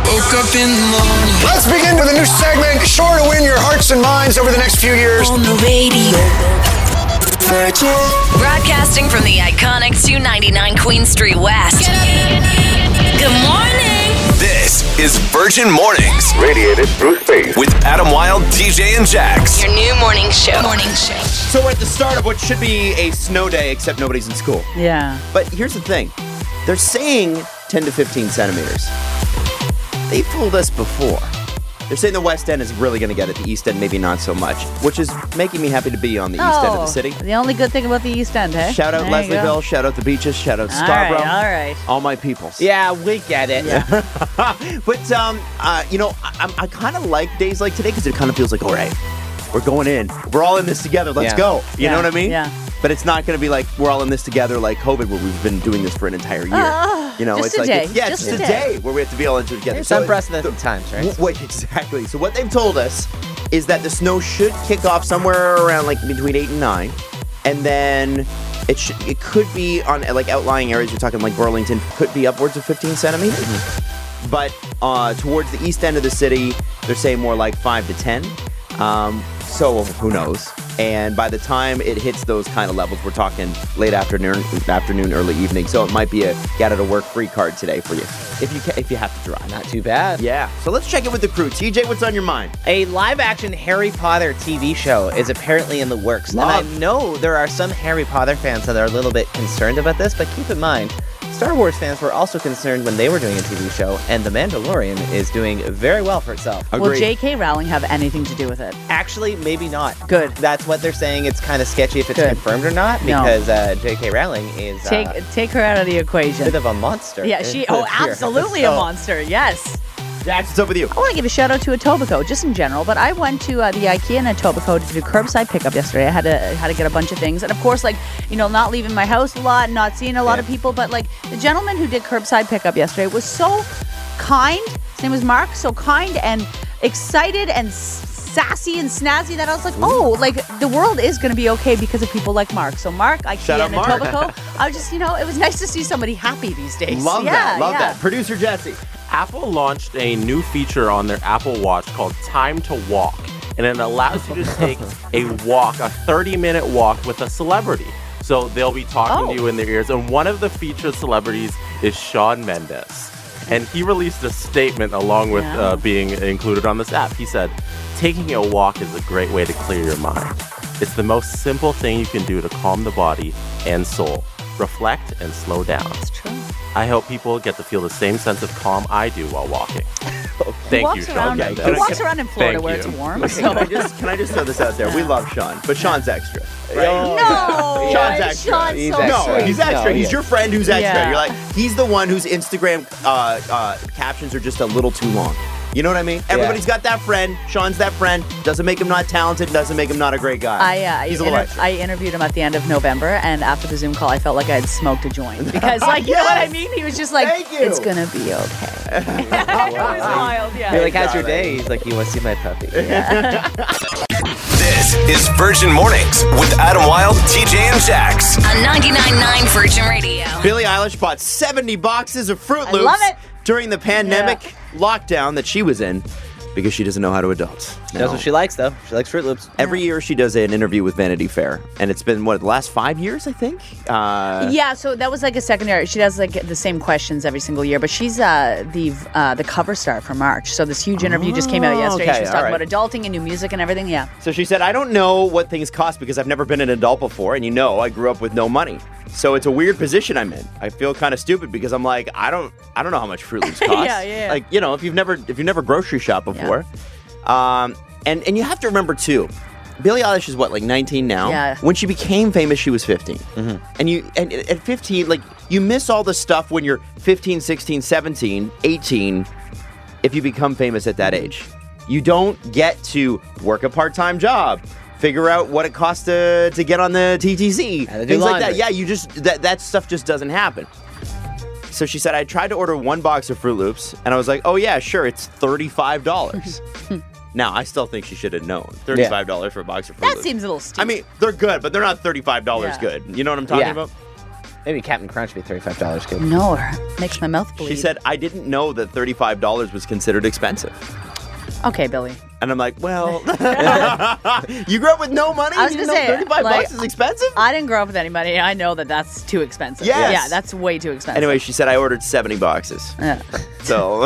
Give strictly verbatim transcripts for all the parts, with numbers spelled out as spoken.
Woke up in the morning. Let's begin with a new segment, sure to win your hearts and minds over the next few years. On the radio. Virgin. Broadcasting from the iconic two ninety-nine Queen Street West. Good morning. This is Virgin Mornings. Radiated through space. With Adam Wilde, D J, and Jax. Your new morning show. Morning show. So we're at the start of what should be a snow day, except nobody's in school. Yeah. But here's the thing. They're saying ten to fifteen centimeters. They fooled us before. They're saying the West End is really going to get it. The East End, maybe not so much, which is making me happy to be on the East End of the city. The only good thing about the East End, hey? Shout out There you go. Leslieville, shout out the beaches, shout out All Scarborough. right, all right. All my peoples. Yeah, we get it. Yeah. But, um, uh, you know, I, I kind of like days like today because it kind of feels like, all right, we're going in. We're all in this together. Let's Yeah. go. You Yeah, know what I mean? yeah. But it's not going to be like we're all in this together like COVID, where we've been doing this for an entire year. Uh, you know, just it's a like day. It's, yeah, Just it's a just a day. day where we have to be all in together. It's So unprecedented times, right? w- Wait, exactly. So what they've told us is that the snow should kick off somewhere around like between eight and nine, and then it should it could be on like outlying areas. You're talking like Burlington, could be upwards of fifteen centimeters. Mm-hmm. But uh, towards the east end of the city, they're saying more like five to ten. Um, so who knows? And by the time it hits those kind of levels, we're talking late afternoon, afternoon, early evening. So it might be a get out of work free card today for you, if you ca- if you have to drive. Not too bad. Yeah. So let's check in with the crew. T J, what's on your mind? A live-action Harry Potter T V show is apparently in the works. Love. And I know there are some Harry Potter fans that are a little bit concerned about this, but keep in mind, Star Wars fans were also concerned when they were doing a T V show, and The Mandalorian is doing very well for itself. Will Agreed. J K. Rowling have anything to do with it? Actually, maybe not. Good. That's what they're saying. It's kind of sketchy if it's Good. confirmed or not, No. because uh, J K. Rowling is Take uh, take her out of the a equation. bit of a monster. Yeah, she. Oh, Here. absolutely a So- monster. Yes. Jax, what's up with you? I want to give a shout out to Etobicoke, just in general. But I went to uh, the IKEA in Etobicoke to do curbside pickup yesterday. I had to had to get a bunch of things, and of course, like you know, not leaving my house a lot, not seeing a lot Yeah. of people. But like the gentleman who did curbside pickup yesterday was so kind. His name was Mark. So kind and excited and s- sassy and snazzy that I was like, oh, like the world is going to be okay because of people like Mark. So Mark, IKEA Shout out in Mark. Etobicoke. I was just, you know, it was nice to see somebody happy these days. Love yeah, that. Love yeah. that. Producer Jesse. Apple launched a new feature on their Apple Watch called Time to Walk, and it allows you to take a walk, a thirty-minute walk with a celebrity. So they'll be talking Oh. to you in their ears, and one of the featured celebrities is Shawn Mendes. And he released a statement along with Yeah. uh, being included on this app. He said, taking a walk is a great way to clear your mind. It's the most simple thing you can do to calm the body and soul. Reflect and slow down. It's true. I hope people get to feel the same sense of calm I do while walking. Thank he walks you, Shawn around, Mendes. He walks around in Florida Thank where you. it's warm. Can So. I just can I just throw this out there? We love Sean, but Sean's extra. Right? No, Sean's extra. Sean's He's so extra. No, he's No, extra. he he's is. your friend who's extra. Yeah. You're like, he's the one whose Instagram uh, uh, captions are just a little too long. You know what I mean? Everybody's got that friend. Sean's that friend. Doesn't make him not talented. Doesn't make him not a great guy. I, uh, he's a I, little inter- extra. I interviewed him at the end of November, and after the Zoom call, I felt like I had smoked a joint because, like, you know what I Yes! mean? He was just like, Thank you. "It's gonna be okay." It was wild, yeah. You're like, how's your darling. day? He's like, you want to see my puppy? This is Virgin Mornings with Adam Wilde, T J, and Jax. On ninety-nine point nine Virgin Radio. Billie Eilish bought seventy boxes of Fruit I Loops love it. during the pandemic lockdown that she was in because she doesn't know how to adult. That's what she likes, though. She likes Fruit Loops. Every year she does an interview with Vanity Fair, and it's been, what, the last five years, I think? Uh, Yeah, so that was like a secondary. She does like the same questions every single year, but she's uh, the uh, the cover star for March. So this huge interview just came out Oh, yesterday. okay, She was all talking right. about adulting and new music and everything. Yeah. So she said, I don't know what things cost because I've never been an adult before, and you know I grew up with no money. So it's a weird position I'm in. I feel kind of stupid because I'm like, I don't I don't know how much Fruit Loops cost. Yeah, yeah, yeah. Like, you know, if you've never if you've never grocery shopped before. Um and, and you have to remember too, Billie Eilish is what, like nineteen now? Yeah. When she became famous, she was fifteen. And you and at fifteen, like, you miss all the stuff when you're fifteen, sixteen, seventeen, eighteen if you become famous at that age. You don't get to work a part-time job, figure out what it costs to, to get on the T T C, Gotta do things like that. laundry. Yeah, you just, that, that stuff just doesn't happen. So she said, I tried to order one box of Fruit Loops, and I was like, oh yeah, sure, it's thirty-five dollars. Now, I still think she should have known. thirty-five dollars for a box of Fruit That Loops. seems a little I stupid. mean, they're good, but they're not thirty-five dollars Yeah. good. You know what I'm talking Yeah. about? Maybe Captain Crunch would be thirty-five dollars, kid. No, it makes my mouth bleed. She said, I didn't know that thirty-five dollars was considered expensive. Okay, Billy. And I'm like, well, you grew up with no money? I was You going didn't to know say, thirty-five like, bucks is expensive? I didn't grow up with any money. I know that that's too expensive. Yes. Yeah, that's way too expensive. Anyway, she said I ordered seventy boxes. Yeah. So,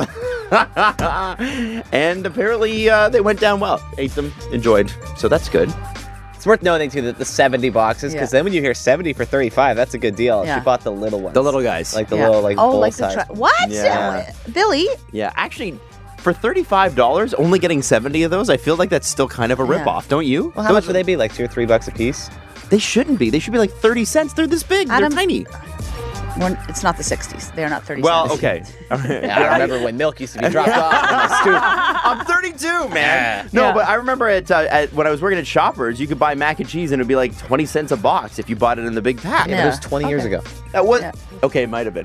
and apparently uh, they went down well. Ate them, enjoyed. So that's good. It's worth noting, too, that the seventy boxes, because Yeah. then when you hear seventy for thirty-five, that's a good deal. Yeah. She bought the little ones. The little guys. Like the Yeah. little, like, oh, bowl like size. the tra- what? Yeah. Billy? Yeah, actually, for thirty-five dollars, only getting seventy of those, I feel like that's still kind of a Yeah. ripoff, don't you? Well, how much would they be? Like two or three bucks a piece? They shouldn't be. They should be like thirty cents. They're this big. Adam- They're tiny. We're, it's not the sixties. They're not thirty Well, cents. okay. All right. Yeah, I remember when milk used to be dropped off on my stoop. I'm thirty-two, man. No, Yeah. but I remember at, uh, at when I was working at Shoppers, you could buy mac and cheese and it'd be like twenty cents a box if you bought it in the big pack. Yeah, but it was twenty years Okay. ago. That was Yeah. okay. It might have been.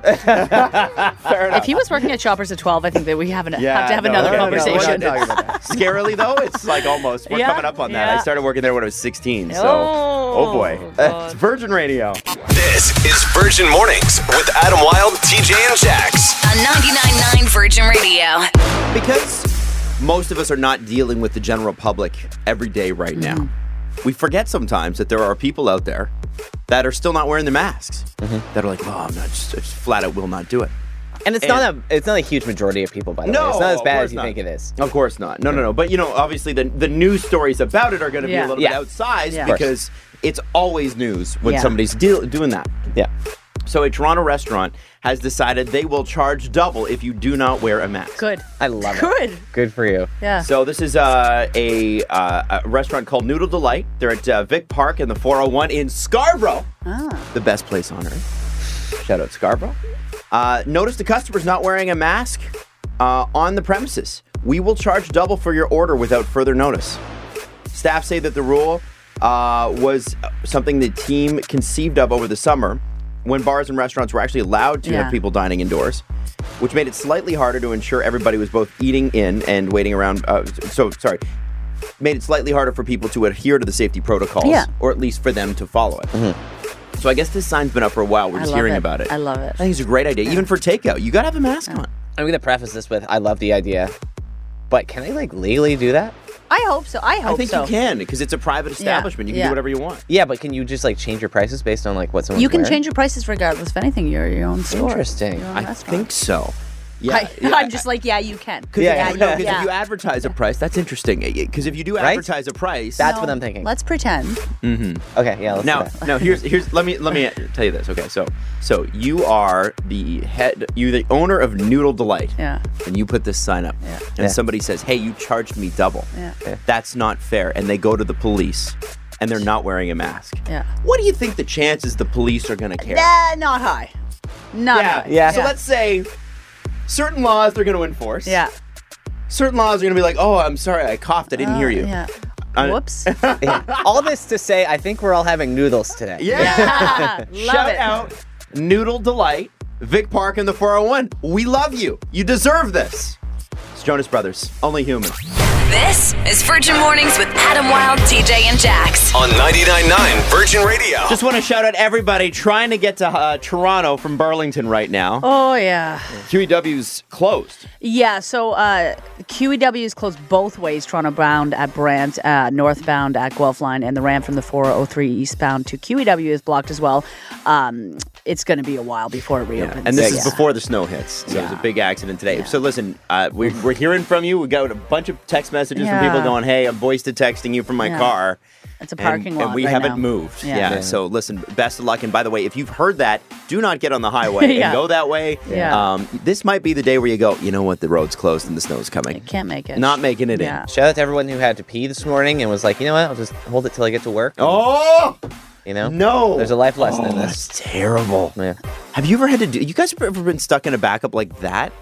Fair enough. If he was working at Shoppers at twelve, I think that we have, an, Yeah, have to have no, another no, no, conversation. we're not talking about that. Scarily though, it's like almost. We're Yeah, coming up on that. yeah. I started working there when I was sixteen. So, Oh, oh boy, God. it's Virgin Radio. This is Virgin Mornings with Adam Wilde, T J, and Jax. On ninety-nine point nine Virgin Radio. Because most of us are not dealing with the general public every day right now, Mm-hmm. we forget sometimes that there are people out there that are still not wearing the masks. That are like, oh, I'm not just, I just flat out will not do it. And it's And- not a it's not a huge majority of people, by the No, way. It's not as of bad course as you not. think it is. Of course not. No, no, no. But, you know, obviously the, the news stories about it are going to be Yeah. a little Yeah. bit outsized Yeah. because it's always news when Yeah. somebody's deal- doing that. Yeah. So a Toronto restaurant has decided they will charge double if you do not wear a mask. Good. I love it. Good. Good for you. Yeah. So this is uh, a, uh, a restaurant called Noodle Delight. They're at uh, Vic Park in the four oh one in Scarborough. Ah. The best place on earth. Shout out Scarborough. Uh, notice the customer's not wearing a mask uh, on the premises. We will charge double for your order without further notice. Staff say that the rule uh, was something the team conceived of over the summer when bars and restaurants were actually allowed to Yeah. have people dining indoors, which made it slightly harder to ensure everybody was both eating in and waiting around. Uh, so, sorry, made it slightly harder for people to adhere to the safety protocols, Yeah. or at least for them to follow it. So I guess this sign's been up for a while. We're I just love hearing it. about it. I love it. I think it's a great idea, even for takeout. You gotta have a mask on. I'm going to preface this with I love the idea, but can they like legally do that? I hope so. I hope I think so. you can because it's a private establishment. You can yeah. do whatever you want. Yeah, but can you just like change your prices based on like what someone's You can wearing? change your prices regardless of anything. You're your own store. Interesting. Your own I restaurant. think so. Yeah, I, yeah, I'm just like, yeah, you can. Cause Yeah, if, yeah. no, 'cause Yeah. if you advertise a price, that's interesting. Because if you do Right? advertise a price, That's No, what I'm thinking. Let's pretend. Okay, yeah, let's now, do that. now here's here's let me let me tell you this. Okay, so so you are the head, you the owner of Noodle Delight. Yeah. And you put this sign up, Yeah. and Yeah. somebody says, "Hey, you charged me double. Yeah. Yeah. That's not fair." And they go to the police, and they're not wearing a mask. Yeah. What do you think the chances the police are going to care? Nah, not high. Not yeah, high. yeah. So let's say certain laws they're going to enforce. Yeah. Certain laws are going to be like, "Oh, I'm sorry, I coughed. I didn't hear you." Uh, Yeah. Uh, Whoops. Yeah. All this to say, I think we're all having noodles today. Yeah. Love Shout it. out Noodle Delight, Vic Park in the four oh one. We love you. You deserve this. It's Jonas Brothers. Only human. This is Virgin Mornings with Adam Wilde, T J, and Jax. On ninety-nine point nine Virgin Radio. Just want to shout out everybody trying to get to uh, Toronto from Burlington right now. Oh, yeah. Q E W's closed. Yeah, so uh, Q E W is closed both ways, Toronto bound at Brant, uh, northbound at Guelph Line, and the ramp from the four oh three eastbound to Q E W is blocked as well. Um, it's going to be a while before it reopens. And this Yeah. is before the snow hits. So it was a Yeah. big accident today. So listen, uh, we're, we're hearing from you. We got a bunch of text messages from Yeah. people going, "Hey, I'm voice to texting you from my Yeah. car." It's a And- parking and, lot we right haven't now. moved. Yeah. Yeah. Yeah. So listen, best of luck. And by the way, if you've heard that, do not get on the highway Yeah. and go that way. Yeah. Um, this might be the day where you go, you know what, the road's closed and the snow's coming. Can't make it. Not making it Yeah. in. Shout out to everyone who had to pee this morning and was like, you know what, I'll just hold it till I get to work. Oh You know? no! There's a life lesson oh, in this. That's terrible. Yeah. Have you ever had to do? You guys have ever been stuck in a backup like that?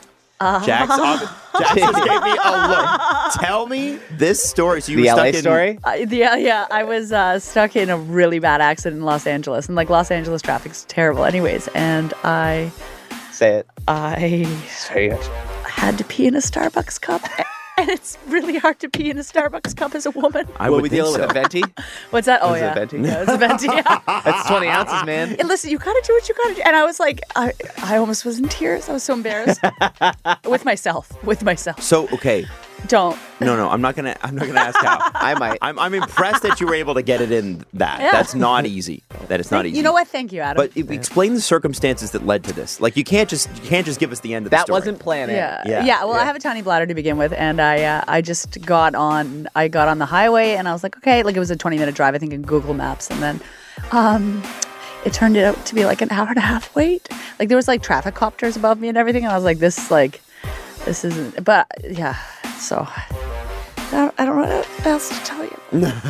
Uh, Jax, Jax just gave me a look. Tell me this story. So you The were L A stuck in, story? Uh, yeah, yeah. I was uh, stuck in a really bad accident in Los Angeles, and like Los Angeles traffic's terrible, anyways. And I, Say it. I Say it. had to pee in a Starbucks cup, and it's really hard to pee in a Starbucks cup as a woman. I Will would we think deal so. with a venti? What's that? Oh Is it yeah, a venti? yeah, it's a venti. Yeah. That's twenty ounces, man. And listen, you gotta do what you gotta do. And I was like, I, I almost was in tears. I was so embarrassed with myself. With myself. So okay, Don't. no, no, I'm not gonna. I'm not gonna ask how. I might. I'm, I'm impressed that you were able to get it in that. Yeah. That's not easy. That is not easy. You know what? Thank you, Adam. But e- explain the circumstances that led to this. Like you can't just you can't just give us the end of the That story. wasn't planned. Yeah. Yeah. yeah, Well, Yeah. I have a tiny bladder to begin with, and I uh, I just got on I got on the highway, and I was like, okay, like it was a twenty minute drive, I think, in Google Maps, and then, um, it turned out to be like an hour and a half wait. Like there was like traffic copters above me and everything, and I was like, this like, this isn't. But yeah, so I don't, I don't know what else to tell you.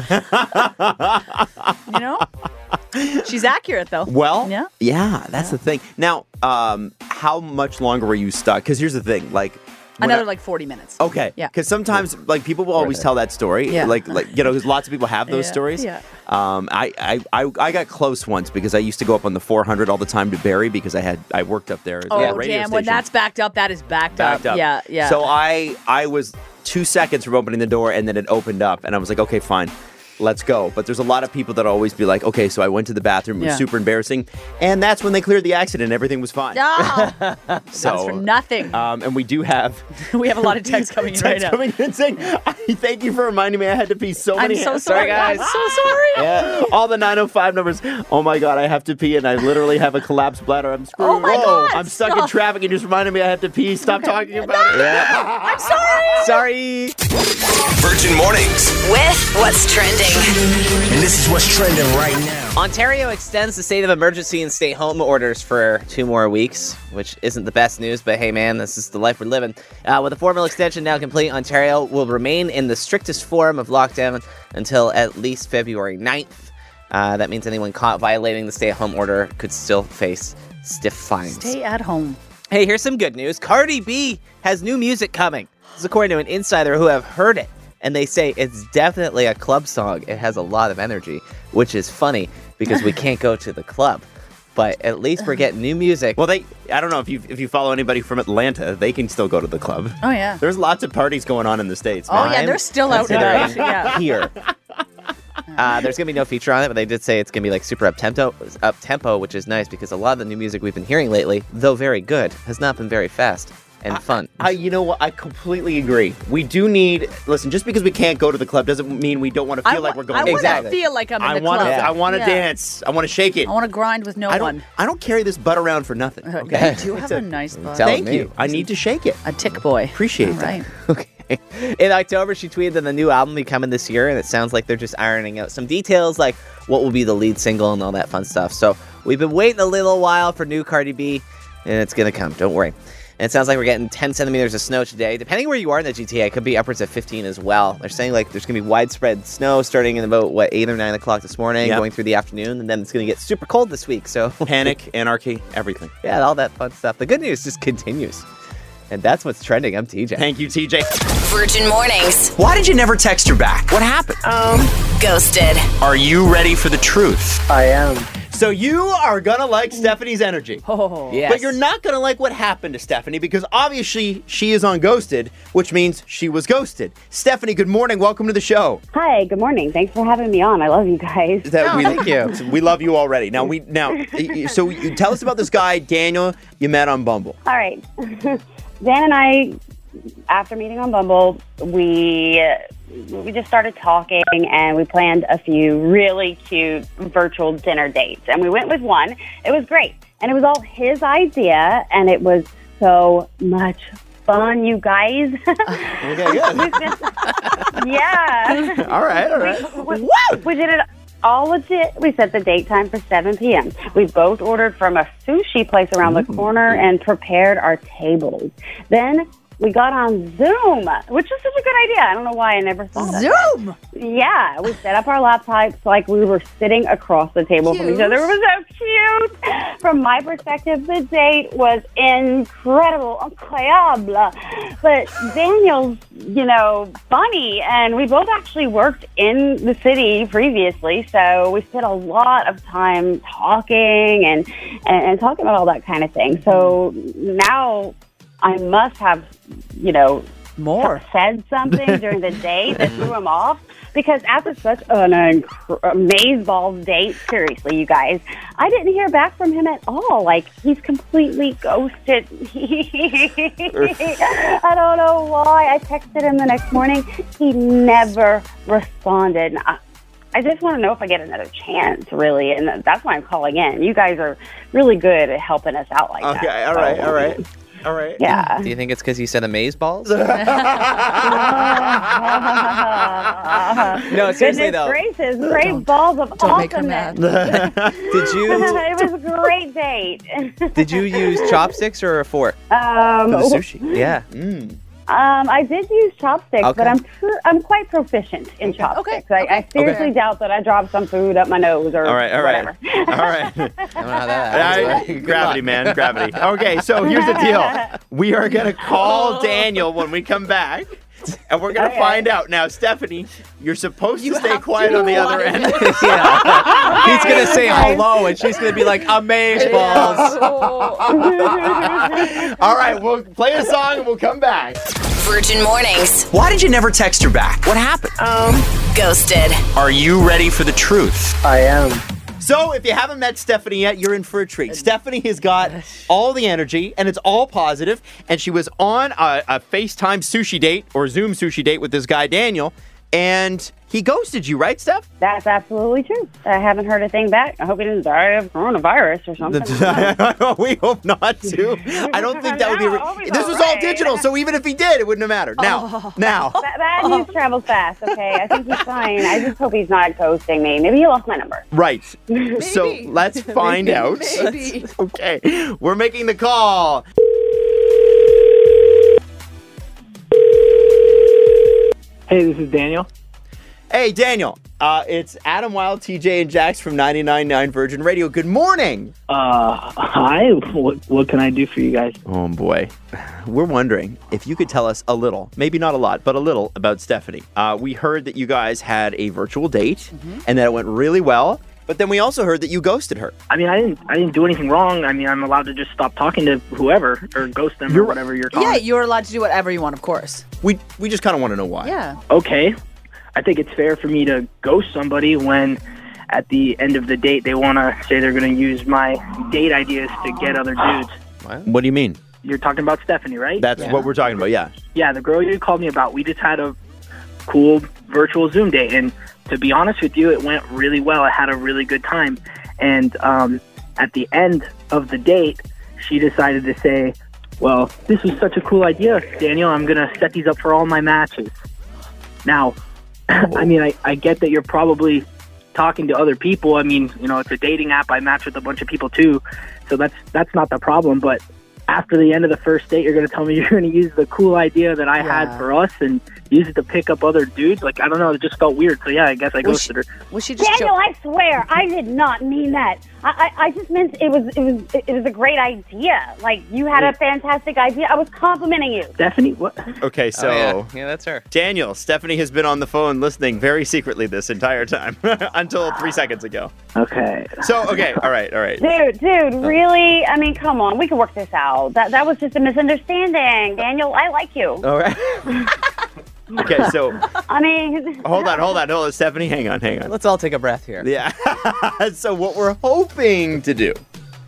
You know, she's accurate though. Well, Yeah. yeah, that's the thing. Now, um, how much longer were you stuck? Because here's the thing, like when Another I- like forty minutes. Okay. Yeah. Because sometimes, like, people will always tell that story. Yeah. Like, like you know, because lots of people have those Yeah, stories. yeah. Um, I, I, I, I got close once because I used to go up on the four hundred all the time to Barrie because I had I worked up there. As Oh a radio damn! When station. that's backed up, that is backed, backed up. Yeah, yeah. So I, I was two seconds from opening the door, and then it opened up, and I was like, okay, fine. Let's go. But there's a lot of people that always be like, okay, so I went to the bathroom. It was Yeah. super embarrassing. And that's when they cleared the accident. Everything was fine. Oh, so, that's for nothing. Um, and we do have We have a lot of texts coming in right text now. coming in saying, thank you for reminding me I had to pee so I'm many so hands." sorry, guys. I'm so sorry. Yeah, all the nine oh five numbers. Oh my God, I have to pee and I literally have a collapsed bladder. I'm screwed. Oh my God, I'm stuck in stop. traffic and just reminded me I have to pee. Stop talking about it. Yeah. I'm sorry. Sorry. Virgin Mornings. With what's trending. And this is what's trending right now. Ontario extends the state of emergency and stay-home orders for two more weeks, which isn't the best news, but hey, man, this is the life we're living. Uh, with the formal extension now complete, Ontario will remain in the strictest form of lockdown until at least February ninth. Uh, that means anyone caught violating the stay-at-home order could still face stiff fines. Stay at home. Hey, here's some good news. Cardi B has new music coming. This is according to an insider who have heard it. And they say it's definitely a club song. It has a lot of energy, which is funny because we can't go to the club. But at least we're getting new music. Well, they. I don't know if you if you follow anybody from Atlanta, they can still go to the club. Oh yeah. There's lots of parties going on in the States. Oh man. yeah, they're still out there. considering Yeah. here. Uh, there's gonna be no feature on it, but they did say it's gonna be like super up tempo, up tempo, which is nice because a lot of the new music we've been hearing lately, though very good, has not been very fast and fun. I, you know what? I completely agree. We do need. Listen, just because we can't go to the club doesn't mean we don't want to feel I like wa- we're going. I to want Exactly. to feel like I'm in I the want to. club. I want to Yeah. dance. I want to shake it. I want to grind with no I don't. one. I don't carry this butt around for nothing. Okay. You do have a nice butt. Tell Thank me. you. I need to shake it. A tick boy. Appreciate All that. right. Okay. In October, she tweeted that the new album will be coming this year, and it sounds like they're just ironing out some details, like what will be the lead single and all that fun stuff. So we've been waiting a little while for new Cardi B, and it's gonna come. Don't worry. And it sounds like we're getting ten centimeters of snow today. Depending where you are in the G T A, it could be upwards of fifteen as well. They're saying like there's gonna be widespread snow starting in about what eight or nine o'clock this morning, Yep. going through the afternoon, and then it's gonna get super cold this week. So Panic, anarchy, everything. yeah, all that fun stuff. The good news just continues. And that's what's trending. I'm T J. Thank you, T J. Virgin Mornings. Why did you never text her back? What happened? Ghosted. Are you ready for the truth? I am. So you are gonna like Stephanie's energy. Oh. Yes. But you're not going to like what happened to Stephanie because obviously she is on Ghosted, which means she was ghosted. Stephanie, good morning. Welcome to the show. Hi, good morning. Thanks for having me on. I love you guys. That we, thank you. We love you already. Now we now so you tell us about this guy Daniel you met on Bumble. All right. Dan and I, after meeting on Bumble, we we just started talking and we planned a few really cute virtual dinner dates. And we went with one. It was great. And it was all his idea, and it was so much fun, you guys. Okay, good. Yeah. all right, all right. We, we did it all legit. We set the date time for seven p.m. We both ordered from a sushi place around the corner and prepared our tables. Then we got on Zoom, which is such a good idea. I don't know why I never thought of that. Zoom. Yeah, we set up our laptops like we were sitting across the table from each other. It was so cute. From my perspective, the date was incredible, incroyable. But Daniel's, you know, funny, and we both actually worked in the city previously, so we spent a lot of time talking and, and, and talking about all that kind of thing. So now I must have, you know, More. said something during the date that threw him off. Because after such an incre- amazeballs date, seriously, you guys, I didn't hear back from him at all. Like, he's completely ghosted. I don't know why. I texted him the next morning. He never responded. I, I just want to know if I get another chance, really. And that's why I'm calling in. You guys are really good at helping us out like Okay, that. all right, all right. All right. Yeah. Do you think it's because you said amaze balls? No, seriously, Goodness though. gracious, great balls of Don't make her awesomeness. mad. Did you It was a great date. did you use chopsticks or a fork? Um, The sushi. Yeah. Mm. um, I did use chopsticks, Okay. but I'm pr- I'm quite proficient in chopsticks. I, I seriously Okay. doubt that I dropped some food up my nose or All right, all right. whatever. All right. I don't know how that I- happens. but good gravity, luck. man, gravity. Okay, so here's the deal. We are going to call Daniel when we come back, and we're going to Okay. find out. Now, Stephanie, you're supposed to stay quiet on the other end. Yeah. He's gonna say hello, and she's gonna be like, amaze balls. All right, we'll play a song and we'll come back. Virgin Mornings. Why did you never text her back? What happened? Ghosted. Are you ready for the truth? I am. So, if you haven't met Stephanie yet, you're in for a treat. Stephanie has got all the energy, and it's all positive, and she was on a, a FaceTime sushi date or Zoom sushi date with this guy, Daniel, and he ghosted you, right, Steph? That's absolutely true. I haven't heard a thing back. I hope he didn't die of coronavirus or something. We hope not to. I don't think that would be. No, Re- I'll be this was all alright. digital, so even if he did, it wouldn't have mattered. Now, now. Bad, bad news travels fast, okay? I think he's fine. I just hope he's not ghosting me. Maybe he lost my number. Right. So let's find out. Maybe. Okay. We're making the call. Hey, this is Daniel. Hey, Daniel. Uh, it's Adam Wilde, T J, and Jax from ninety-nine point nine Virgin Radio. Good morning. Uh, hi. What, what can I do for you guys? Oh, boy. We're wondering if you could tell us a little, maybe not a lot, but a little about Stephanie. Uh, we heard that you guys had a virtual date and that it went really well. But then we also heard that you ghosted her. I mean, I didn't. I didn't do anything wrong. I mean, I'm allowed to just stop talking to whoever or ghost them or whatever you're calling. Yeah, it. you're allowed to do whatever you want, of course. We we just kind of want to know why. Yeah. Okay. I think it's fair for me to ghost somebody when, at the end of the date, they want to say they're going to use my date ideas to get other dudes. What do you mean? You're talking about Stephanie, right? That's what we're talking about, yeah. Yeah, the girl you called me about. We just had a cool virtual Zoom date, and to be honest with you, it went really well. I had a really good time, and um, at the end of the date, she decided to say, well, this was such a cool idea, Daniel. I'm going to set these up for all my matches. Now, I mean, I, I get that you're probably talking to other people. I mean, you know, it's a dating app. I match with a bunch of people too, so that's that's not the problem. But after the end of the first date, you're going to tell me you're going to use the cool idea that I Yeah. had for us and use it to pick up other dudes. Like, I don't know, it just felt weird. So yeah, I guess I Was ghosted her. Was she just Daniel, jo- I swear, I did not mean that. I, I, I just meant it was it was it was a great idea. Like, you had a fantastic idea. I was complimenting you. Stephanie, what? Okay, so Oh, yeah. yeah, that's her. Daniel, Stephanie has been on the phone listening very secretly this entire time until three seconds ago. Okay. So, okay, all right, all right. Dude, dude, really? I mean, come on. We can work this out. That that was just a misunderstanding. Daniel, I like you. All right. Okay, so I mean, hold on, hold on, hold on. Stephanie, hang on, hang on. Let's all take a breath here. Yeah. So what we're hoping to do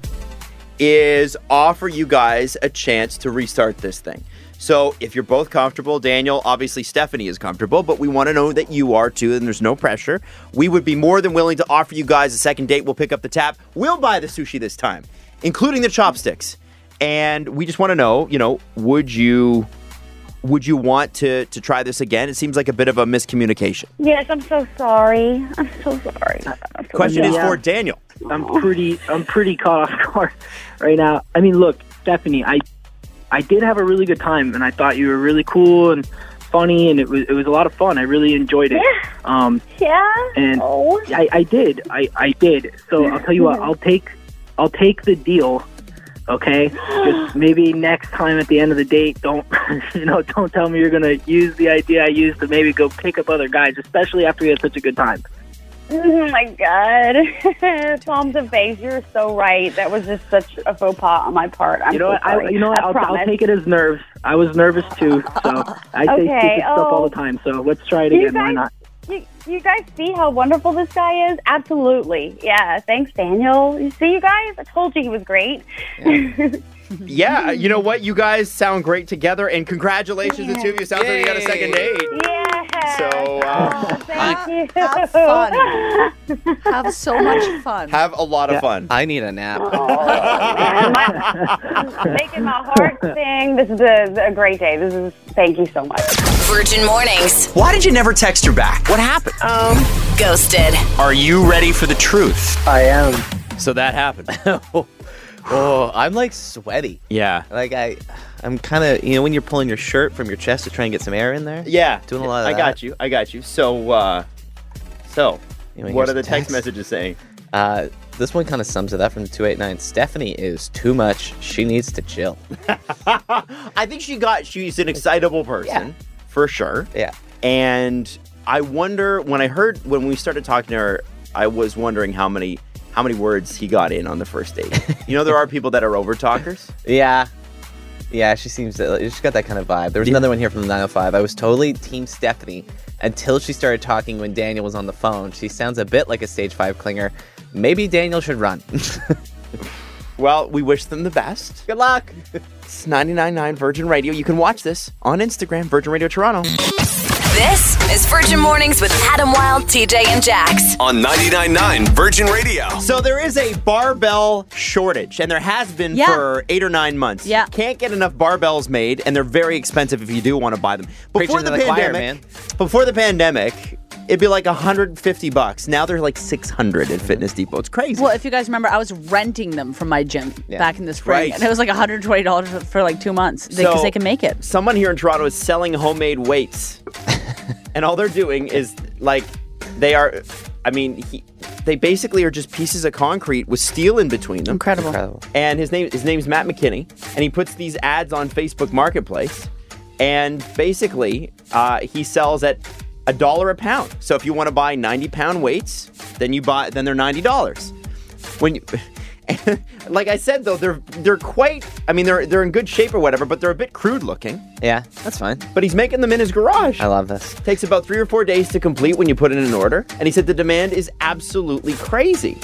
is offer you guys a chance to restart this thing. So if you're both comfortable, Daniel, obviously Stephanie is comfortable, but we want to know that you are too, and there's no pressure. We would be more than willing to offer you guys a second date. We'll pick up the tab. We'll buy the sushi this time, including the chopsticks. And we just want to know, you know, would you would you want to to try this again? It seems like a bit of a miscommunication. yes, I'm so sorry. I'm so sorry. I'm so Question is Yeah. for Daniel. I'm pretty I'm pretty caught off guard right now. I mean, look, Stephanie, I I did have a really good time, and I thought you were really cool and funny, and it was it was a lot of fun. I really enjoyed it. Um, Yeah? and Oh. I, I did, I, I did. So I'll tell you what, I'll take I'll take the deal. Okay, just maybe next time at the end of the date, don't you know? Don't tell me you're gonna use the idea I used to maybe go pick up other guys, especially after we had such a good time. Oh my God. Palms of face, you're so right. That was just such a faux pas on my part. I'm You know so what? I, sorry. you know what? I I'll, promise. I'll take it as nerves. I was nervous too, so I say Okay, stupid stuff all oh. the time. So let's try it You again. Why guys- not? You, you guys see how wonderful this guy is? Absolutely. Yeah. Thanks, Daniel. You see, you guys? I told you he was great. Yeah, you know what? You guys sound great together, and congratulations, the two of you. Sounds like you got a second date. Yeah. So uh, Thank you. Have fun. Have so much fun. have a lot of fun. I need a nap. Man, my, making my heart sing. This is a, a great day. This is. Thank you so much. Virgin Mornings. Why did you never text her back? What happened? Um, ghosted. Are you ready for the truth? I am. So that happened. Oh, I'm like sweaty. Yeah. Like I, I'm kind of, you know, when you're pulling your shirt from your chest to try and get some air in there. Yeah. Doing a lot of I that. got you. I got you. So, uh, so, You wanna what hear are the some text text? messages saying? Uh, this one kind of sums it up from two eight nine. Stephanie is too much. She needs to chill. I think she got, she's an excitable person, Yeah. for sure. Yeah. And I wonder, when I heard, when we started talking to her, I was wondering how many, how many words he got in on the first date. You know, there are people that are over talkers. Yeah. Yeah, she seems to, she's got that kind of vibe. There was another one here from the nine oh five. I was totally team Stephanie until she started talking when Daniel was on the phone. She sounds a bit like a stage five clinger. Maybe Daniel should run. Well, we wish them the best. Good luck. It's ninety-nine point nine Virgin Radio. You can watch this on Instagram, Virgin Radio Toronto. This is Virgin Mornings with Adam Wilde, T J, and Jax. On ninety-nine point nine Virgin Radio. So there is a barbell shortage, and there has been Yeah. for eight or nine months. Yeah. Can't get enough barbells made, and they're very expensive if you do want to buy them. Before Preaching the to the choir, pandemic, man. before the pandemic, it'd be like one hundred fifty bucks. Now they're like six hundred at Fitness Depot. It's crazy. Well, if you guys remember, I was renting them from my gym Yeah. back in the spring, Right. and it was like one hundred twenty dollars for, for like two months because So- they can make it. Someone here in Toronto is selling homemade weights. And all they're doing is like they are I mean, he, they basically are just pieces of concrete with steel in between them. Incredible. Incredible. And his name his name's Matt McKinney, and he puts these ads on Facebook Marketplace, and basically uh, he sells at a dollar a pound. So if you want to buy ninety pound weights, then you buy then they're ninety dollars. When you like I said though, they're they're quite I mean they're they're in good shape or whatever, but they're a bit crude looking. Yeah, that's fine. But he's making them in his garage. I love this. Takes about three or four days to complete when you put in an order. And he said the demand is absolutely crazy.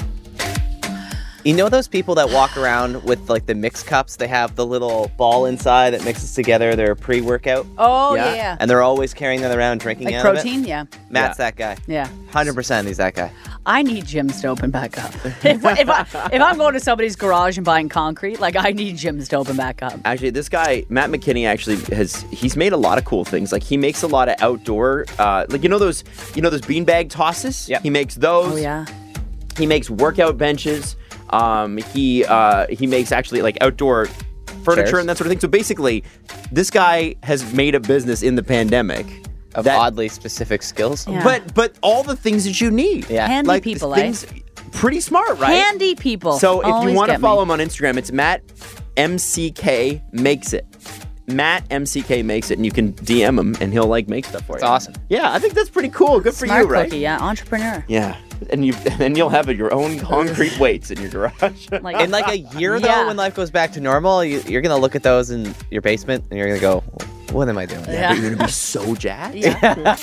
You know those people that walk around with like the mix cups? They have the little ball inside that mixes together their pre-workout. Oh, Yeah. yeah, yeah. And they're always carrying that around, drinking Like out of it. protein, yeah. Matt's that guy. Yeah. one hundred percent he's that guy. I need gyms to open back up. if, I, if, I, if I'm going to somebody's garage and buying concrete, like I need gyms to open back up. Actually, this guy, Matt McKinney, actually has he's made a lot of cool things. Like he makes a lot of outdoor uh, like you know those you know those beanbag tosses? Yep. He makes those. Oh, yeah. He makes workout benches. Um, he uh, he makes actually like outdoor furniture Chairs. and that sort of thing. So basically, this guy has made a business in the pandemic. Of that- oddly specific skills. Yeah. But but all the things that you need. Yeah. Handy like people, things pretty smart, right? Handy people. So if you Always want to get follow me. him on Instagram, it's Matt M C K makes it. Matt M C K makes it, and you can D M him, and he'll like make stuff for It's you. awesome. Yeah, I think that's pretty cool. Good for Smart you, right? cookie, yeah. Entrepreneur. Yeah, and you and you'll have your own concrete weights in your garage. Like, In like a year though, Yeah. when life goes back to normal, you, you're gonna look at those in your basement and you're gonna go, "What am I doing?" Yeah. But you're gonna be so jacked. Yeah.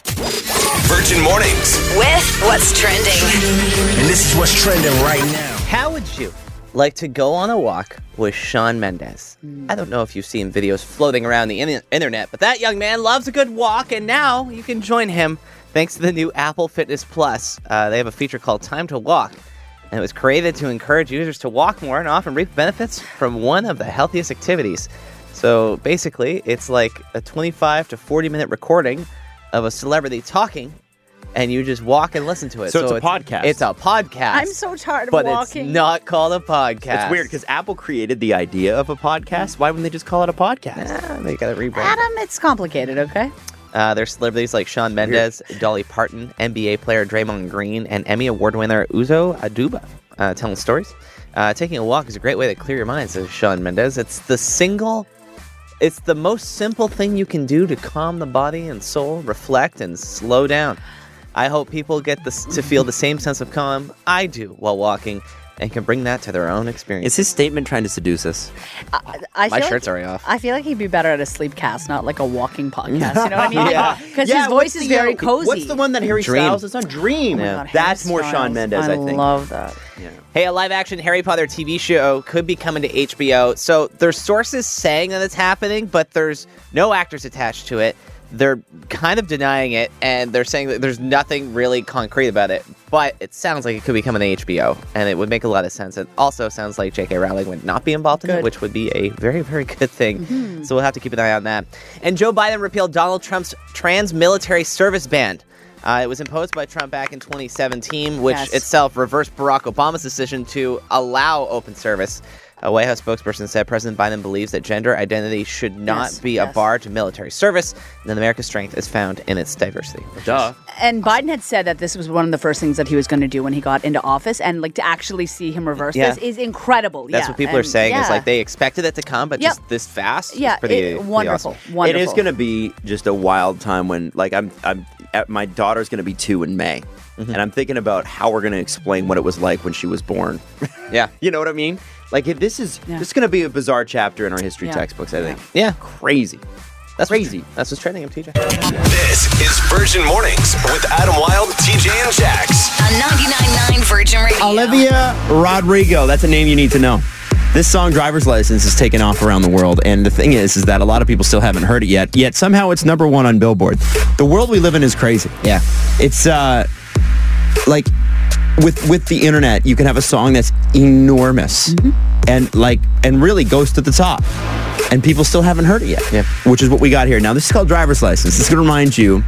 Virgin Mornings. With what's trending. And this is what's trending right now. How would you like to go on a walk with Shawn Mendes? I don't know if you've seen videos floating around the in- internet, but that young man loves a good walk, and now you can join him thanks to the new Apple Fitness Plus. Uh, they have a feature called Time to Walk, and it was created to encourage users to walk more and often reap benefits from one of the healthiest activities. So basically, it's like a twenty-five to forty minute recording of a celebrity talking, and you just walk and listen to it. So it's a podcast. It's a podcast. I'm so tired of but walking. it's not called a podcast. It's weird because Apple created the idea of a podcast. Why wouldn't they just call it a podcast? Ah, they got to rebrand. Adam, it's complicated, okay? Uh, there's celebrities like Shawn Mendes, Dolly Parton, N B A player Draymond Green, and Emmy Award winner Uzo Aduba uh, telling stories. Uh, taking a walk is a great way to clear your mind, says Shawn Mendes. It's the single, it's the most simple thing you can do to calm the body and soul, reflect, and slow down. I hope people get this to feel the same sense of calm I do while walking and can bring that to their own experience. Is his statement trying to seduce us? I, I My feel shirt's like, already off. I feel like he'd be better at a sleep cast, not like a walking podcast. You know what I mean? Yeah. Because Yeah, his what's voice is the, very uh, cozy. What's the one that Harry Dream. Styles is on? Dream. Oh my God, That's Harry more Shawn Styles. Mendes, I, think. love that. Yeah. Hey, a live-action Harry Potter T V show could be coming to H B O. So there's sources saying that it's happening, but there's no actors attached to it. They're kind of denying it, and they're saying that there's nothing really concrete about it. But it sounds like it could be coming to H B O, and it would make a lot of sense. It also sounds like J K Rowling would not be involved in it, Good. which would be a very, very good thing. So we'll have to keep an eye on that. And Joe Biden repealed Donald Trump's trans military service ban. Uh, it was imposed by Trump back in twenty seventeen, which Yes. itself reversed Barack Obama's decision to allow open service. A White House spokesperson said President Biden believes that gender identity should not Yes, be yes. a bar to military service, and that America's strength is found in its diversity. Duh. And Biden had said that this was one of the first things that he was going to do when he got into office, and like to actually see him reverse Yeah. this is incredible. That's yeah. what people are and, saying is yeah. like they expected it to come, but Yep. just this fast. is yeah, pretty, it- pretty wonderful, awesome. wonderful. It is going to be just a wild time when, like, I'm, I'm, at, my daughter's going to be two in May, Mm-hmm. and I'm thinking about how we're going to explain what it was like when she was born. Yeah, You know what I mean? Like, if this is Yeah. this is going to be a bizarre chapter in our history Yeah. textbooks. I think. yeah, Crazy. that's Crazy. What's, that's what's trending. I'm T J. This is Virgin Mornings with Adam Wilde, T J, and Jax. On ninety-nine point nine Virgin Radio. Olivia Rodrigo. That's a name you need to know. This song, Driver's License, is taken off around the world. And the thing is, is that a lot of people still haven't heard it yet. Yet somehow it's number one on Billboard. The world we live in is crazy. Yeah. It's uh, like with with the internet, you can have a song that's enormous and like and really goes to the top. And people still haven't heard it yet. Yeah. Which is what we got here. Now, this is called Driver's License. It's going to remind you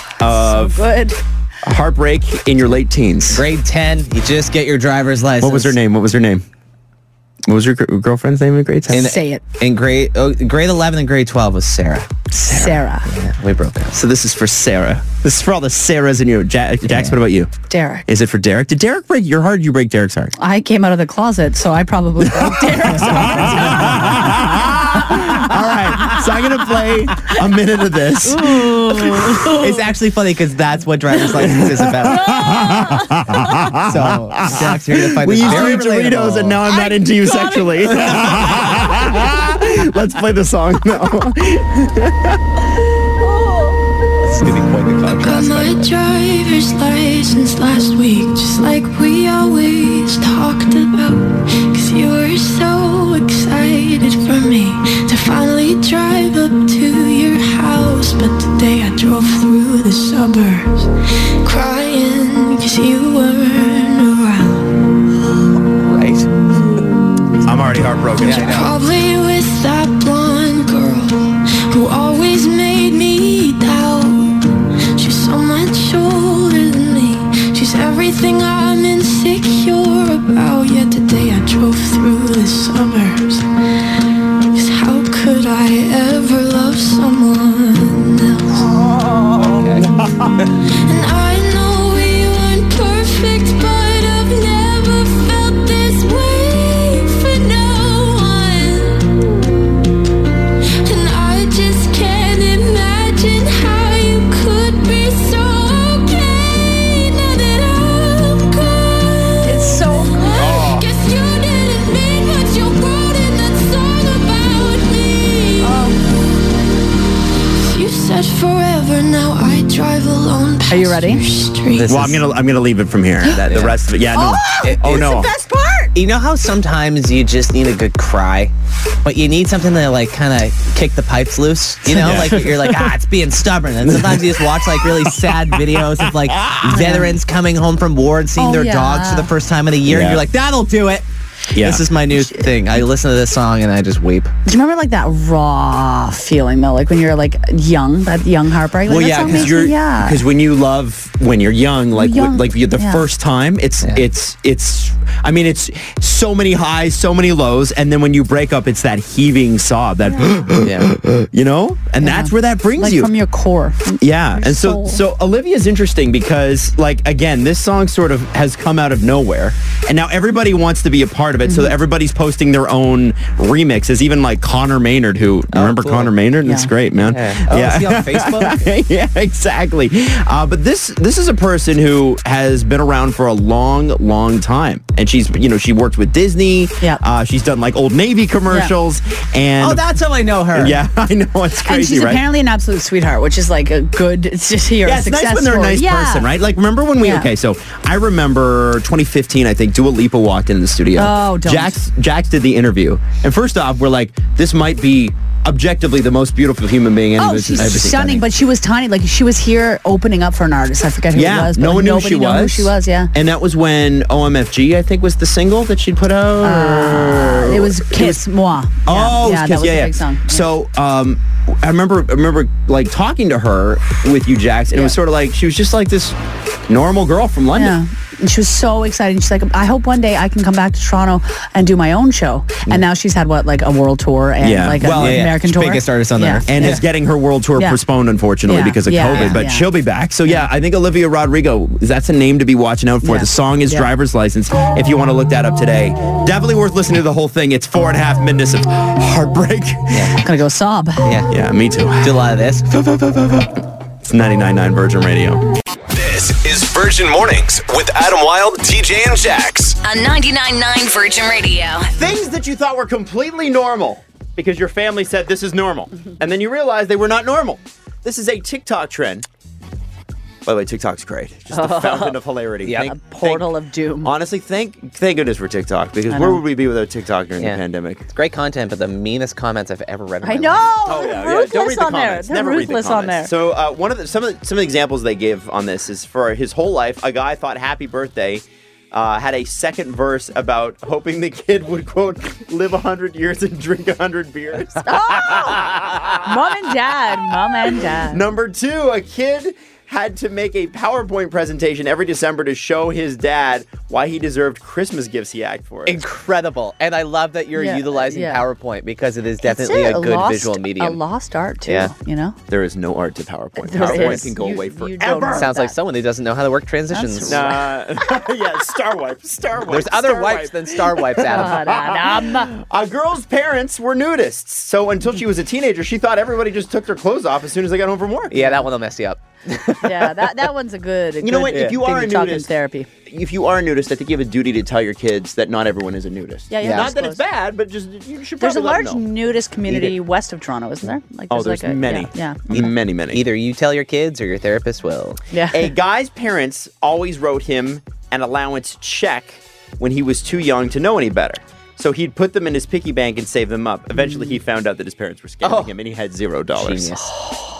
of good. heartbreak in your late teens. Grade ten, you just get your driver's license. What was her name? What was her name? What was your gr- girlfriend's name in grade ten? In, Say it. In grade oh, grade eleven and grade twelve was Sarah. Sarah. Yeah, we broke up. So this is for Sarah. This is for all the Sarahs in you. Ja- Jax, what about you? Derek. Is it for Derek? Did Derek break your heart? Or you break Derek's heart? I came out of the closet, so I probably broke Derek's All right. So I'm going to play a minute of this. It's actually funny because that's what driver's license is about. So, Jax, you're gonna find We this used to very eat Doritos, relatable. and now I'm not into you sexually. Let's play the song now. It's gonna be quite the Got contrast. my driver's license last week, just like we always talked about. Cause you were so excited for me to finally drive up to your house. But today I drove through the suburbs, crying cause you weren't around. Right. I'm already heartbroken. You're probably with that blonde girl who always made me doubt. She's so much older than me. She's everything I'm insecure about. Yet today I drove through the suburbs. Cause how could I ever love someone else? And I know we weren't perfect, but I've never felt this way for no one. And I just can't imagine how you could be so okay now that I'm gone. It's so good. Guess you didn't mean what you wrote in that song about me. You said forever, now I drive alone past Are you ready? your street. This Well, is- I'm gonna I'm gonna leave it from here. That, the rest of it, yeah, no. It- oh it's no. Best part. You know how sometimes you just need a good cry, but you need something to like kind of kick the pipes loose. You know, Yeah. like you're like, ah, it's being stubborn. And sometimes you just watch like really sad videos of like veterans coming home from war and seeing Oh, their yeah. dogs for the first time in a year, Yeah. and you're like, that'll do it. Yeah. This is my new thing. I listen to this song and I just weep. Do you remember like that raw feeling though, like when you're like young, that young heartbreak? Like, Well, that yeah, song because makes you're me- yeah. because when you love when you're young, like Young, w- like you, the yeah. first time, it's Yeah. it's it's I mean, it's so many highs, so many lows, and then when you break up, it's that heaving sob, that, yeah. you know? And Yeah. that's where that brings Like you. from your core. From Yeah, your and so soul. so Olivia's interesting because, like, again, this song sort of has come out of nowhere, and now everybody wants to be a part of it. So Mm-hmm. everybody's posting their own remixes. Even like Connor Maynard, who remember cool. Connor Maynard? Yeah. It's great, man. Yeah. Oh, is he on Facebook? yeah, exactly. Uh, but this this is a person who has been around for a long, long time, and she's you know she worked with Disney. Yeah. Uh, she's done like Old Navy commercials, and Oh, that's how I know her. yeah, I know it's crazy, and she's right? apparently an absolute sweetheart, which is like a good. It's just here. Yeah, it's nice when they're a nice person, right? Like, remember when we, Yeah. okay, so I remember twenty fifteen, I think, Dua Lipa walked into the studio. Oh, don't. Jax, Jax did the interview. And first off, we're like, this might be objectively the most beautiful human being Oh, anyone's she's ever seen. stunning, but she was tiny. Like she was here opening up for an artist. I forget who Yeah, it was. But no like, one knew who nobody she knew was. who she was. Yeah. And that was when O M F G, I think, was the single that she'd put out. Uh, or- it was Kiss Moi. Yeah. Oh, yeah, Kiss, that was yeah, a yeah. big song. Yeah. So, um, I remember, I remember like talking to her with you, Jax, and it was Yeah. sort of like she was just like this normal girl from London. Yeah. And she was so excited. She's like, I hope one day I can come back to Toronto and do my own show. And now she's had what, like a world tour and Yeah. like Well, an yeah, yeah. American She's tour. biggest artist on yeah. earth. And Yeah. is getting her world tour Yeah. postponed, unfortunately, Yeah. because of Yeah, COVID. yeah, but yeah. she'll be back. So, yeah, I think Olivia Rodrigo, that's a name to be watching out for. Yeah. The song is Yeah. Driver's License. If you want to look that up today, definitely worth listening to the whole thing. It's four and a half minutes of heartbreak. I'm gonna go sob. Yeah. Yeah, me too. Do a lot of this. It's ninety-nine point nine Virgin Radio. This is Virgin Mornings with Adam Wilde, T J, and Jax. On ninety-nine point nine Virgin Radio. Things that you thought were completely normal because your family said this is normal. And then you realize they were not normal. This is a TikTok trend. By the way, TikTok's great. Just a fountain of hilarity. Yeah. Thank- A portal thank- of doom. Honestly, thank thank goodness for TikTok, because I where know. would we be without TikTok during Yeah. the pandemic? It's great content, but the meanest comments I've ever read in my I life. know. Oh They're yeah, yeah. ruthless Don't read the on there. comments. They're Never read the ruthless on there. comments. So uh, one of the some of the, some of the examples they give on this is for his whole life, a guy thought "Happy Birthday" uh, had a second verse about hoping the kid would quote live a hundred years and drink a hundred beers. Mom and dad. Mom and dad. Number two, a kid had to make a PowerPoint presentation every December to show his dad why he deserved Christmas gifts he asked for it. Incredible. And I love that you're Yeah, utilizing yeah. PowerPoint because it is That's definitely it, a good lost- visual medium. A lost art too. Yeah. You know. There is no art to PowerPoint. There PowerPoint is. can go You- away you don't forever. know Sounds like that. someone who doesn't know how to work transitions. That's Uh, yeah, Star Wipe. Star Wipe. There's other Star wipes Wipe. than Star Wipes, Adam. Adam. A girl's parents were nudists, so until she was a teenager, she thought everybody just took their clothes off as soon as they got home from work. Yeah, that one will mess you up. Yeah, that, that one's a good. A You know good what? If you thing are to a talk in nudist, therapy. if you are a nudist, I think you have a duty to tell your kids that not everyone is a nudist. Yeah, yeah. Not that it's bad, but just you should There's a probably let large them know. nudist community west of Toronto, isn't there? Like, Oh, there's like a, many. Yeah. yeah. Many, many. Either you tell your kids or your therapist will. Yeah. A guy's parents always wrote him an allowance check when he was too young to know any better. So he'd put them in his piggy bank and save them up. Eventually, he found out that his parents were scamming Oh. him, and he had zero dollars. Genius.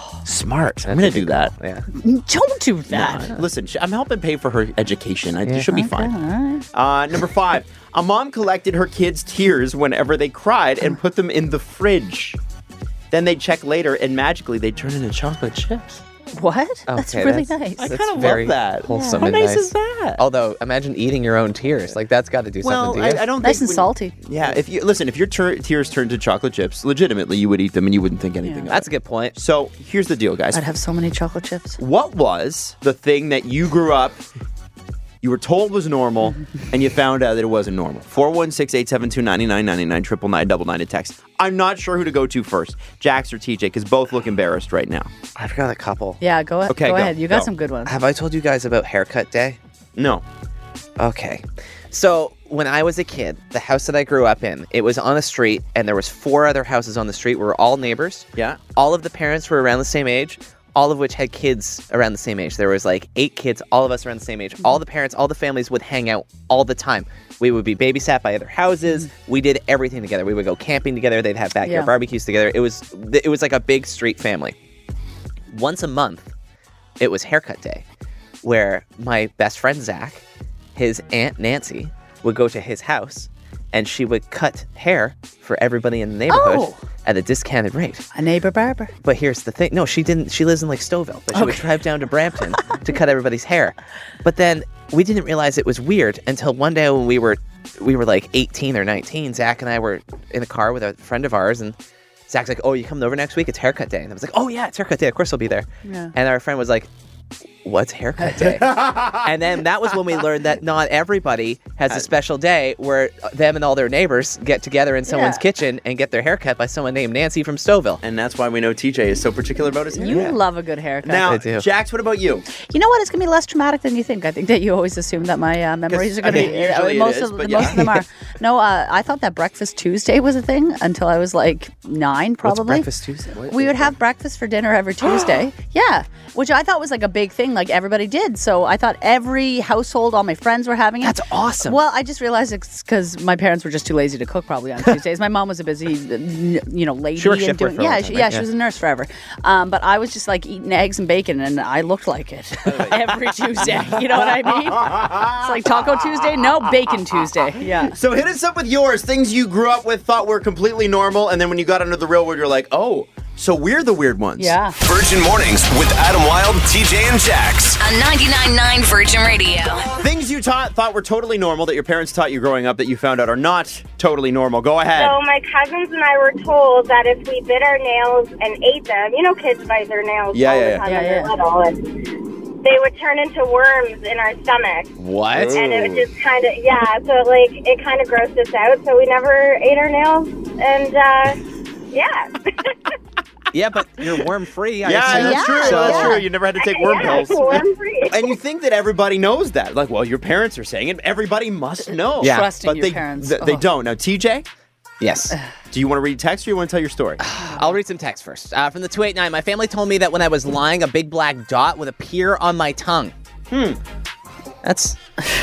Smart. I'm gonna do that. Yeah. Don't do that. Nah, listen, sh- I'm helping pay for her education. I, Yeah. She'll be Okay, fine. all right. Uh, number five, a mom collected her kids' tears whenever they cried and put them in the fridge. Then they'd check later, and magically they'd turn into chocolate chips. What? That's Okay, really that's- nice. I That's kind of very love that. wholesome How and nice nice. is that? Although, imagine eating your own tears. Like, that's got to do well, something to you. I, I don't Nice think and when- salty. Yeah, if you listen, if your tur- tears turned to chocolate chips, legitimately you would eat them and you wouldn't think anything of That's it. a good point. So here's the deal, guys. I'd have so many chocolate chips. What was the thing that you grew up, you were told was normal, and you found out that it wasn't normal? four one six, eight seven two, nine nine nine nine, triple nine, double nine to text. I'm not sure who to go to first, Jax or T J, because both look embarrassed right now. I've got a couple. Yeah, go, Okay, go go, ahead. You got go. some good ones. Have I told you guys about haircut day? No. Okay. So when I was a kid, the house that I grew up in, it was on a street, and there was four other houses on the street. We were all neighbors. Yeah. All of the parents were around the same age, all of which had kids around the same age. There was like eight kids, all of us around the same age. All the parents, all the families would hang out all the time. We would be babysat by other houses. We did everything together. We would go camping together. They'd have backyard Yeah. barbecues together. It was it was like a big street family. Once a month, it was haircut day, where my best friend Zach, his aunt Nancy, would go to his house, and she would cut hair for everybody in the neighborhood Oh. at a discounted rate. A neighbor barber. But here's the thing. No, she didn't. She lives in like Stouffville, but she would Okay. drive down to Brampton to cut everybody's hair. But then we didn't realize it was weird until one day when we were we were like eighteen or nineteen. Zach and I were in a car with a friend of ours, and Zach's like, "Oh, you coming over next week? It's haircut day." And I was like, "Oh yeah, it's haircut day. Of course I'll be there." Yeah. And our friend was like, "What's haircut day?" And then that was when we learned that not everybody has a special day where them and all their neighbors get together in someone's Yeah. kitchen and get their hair cut by someone named Nancy from Stouffville. And that's why we know T J is so particular about his hair. You love a good haircut. Now, I do. Jax, what about you? You know what? It's gonna be less traumatic than you think. I think that you always assume that my uh, memories are gonna I mean, be. usually it most is, of but most yeah. of them are. No, uh, I thought that Breakfast Tuesday was a thing until I was like nine, probably. What's Breakfast Tuesday? What We is would that? have breakfast for dinner every Tuesday. Yeah, which I thought was like a big thing, like everybody did. So I thought every household, all my friends were having it. That's awesome. Well, I just realized it's because my parents were just too lazy to cook probably on Tuesdays. My mom was a busy, you know, lady. She worked and shift work doing, for a long yeah, time, she, right? yeah, she Yeah. was a nurse forever. Um, but I was just like eating eggs and bacon, and I looked like it every Tuesday. You know what I mean? It's like Taco Tuesday, no, Bacon Tuesday. Yeah. So hit us up with yours, things you grew up with, thought were completely normal, and then when you got into the real world, you're like, oh, so we're the weird ones. Yeah. Virgin Mornings with Adam Wilde, T J, and Jax. On ninety-nine point nine Virgin Radio. Things you taught thought were totally normal that your parents taught you growing up that you found out are not totally normal. Go ahead. So my cousins and I were told that if we bit our nails and ate them, you know, kids bite their nails Yeah, all yeah, the yeah. time Yeah, when they're yeah. little, and they would turn into worms in our stomach. What? And it would just kind of, yeah, so like it kind of grossed us out. So we never ate our nails, and uh, yeah. Yeah, but you're worm free. yeah, that's Yeah, true. That's yeah. true. You never had to take worm yeah, pills. worm-free. And you think that everybody knows that. Like, well, your parents are saying it. Everybody must know. Yeah. Trust in But your they, parents. th- they Oh. don't. Now, T J, Yes. do you want to read text or you want to tell your story? I'll read some text first. Uh, from the two eight nine, my family told me that when I was lying, a big black dot would appear on my tongue. Hmm. That's...